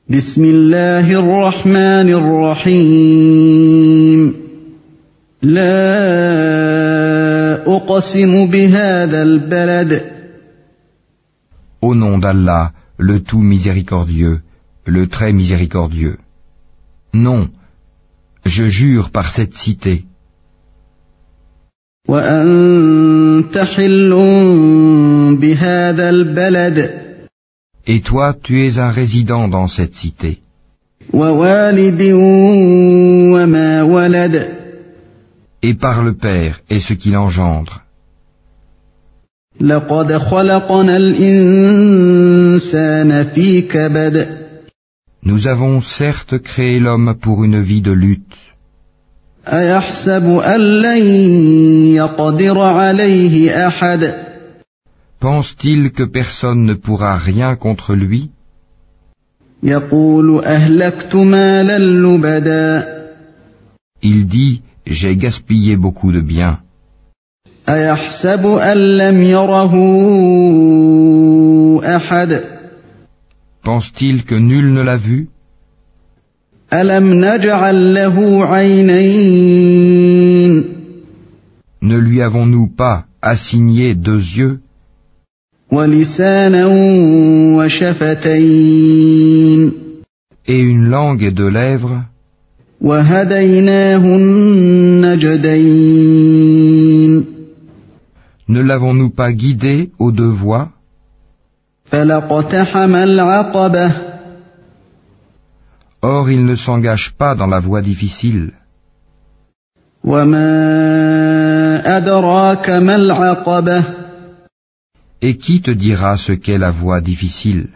بسم الله الرحمن الرحيم لا أقسم بهذا البلد Au nom d'Allah, le tout miséricordieux, le très miséricordieux. Non, je jure par cette cité. وأنت حل بهذا البلد Et toi, tu es un résident dans cette cité. ووالد وما ولد Et par le Père et ce qu'il engendre. لقد خلقنا الإنسان في كبد Nous avons certes créé l'homme pour une vie de lutte. أيحسب أن لن يقدر عليه أحد Pense-t-il que personne ne pourra rien contre lui? يقول أهلكت مالا لبدا Il dit, j'ai gaspillé beaucoup de biens. أيحسب أن لم يره أحد Pense-t-il que nul ne l'a vu? ألم نجعل له عينين Ne lui avons-nous pas assigné 2 yeux ولسانا وشفتين et une langue et 2 lèvres? وهديناه النجدين Ne l'avons-nous pas guidé aux 2 voies? فلاقتحم العقبة Or il ne s'engage pas dans la voie difficile. وما أدراك ما العقبة Et qui te dira ce qu'est la voie difficile?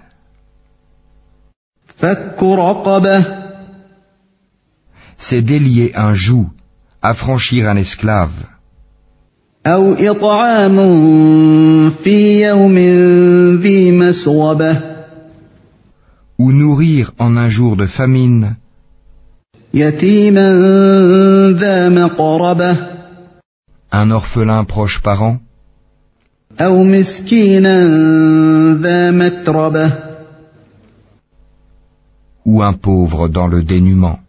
فك رقبة C'est délier un joug, affranchir un esclave, أو إطعام في يوم ذي مسغبة ou nourrir en un jour de famine يتيما ذا مقربة un orphelin proche parent, أو مسكينا ذا متربة ou un pauvre dans le dénuement.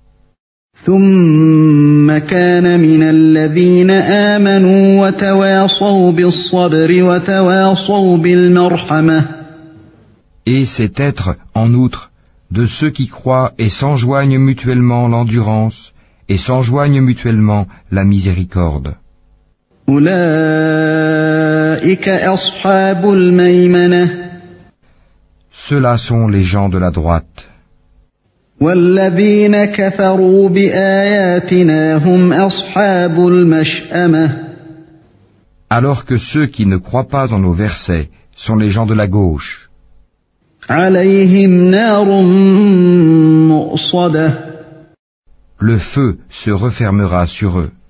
ثم كان من الذين آمنوا وتواصوا بالصبر وتواصوا بالمرحمة Et c'est être, en outre, de ceux qui croient et s'enjoignent mutuellement l'endurance et s'enjoignent mutuellement la miséricorde. أولئك أصحاب الميمنة Ceux-là sont les gens de la droite. والذين كفروا بآياتنا هم أصحاب المشأمة Alors que ceux qui ne croient pas en nos versets sont les gens de la gauche. عليهم نار مؤصدة Le feu se refermera sur eux.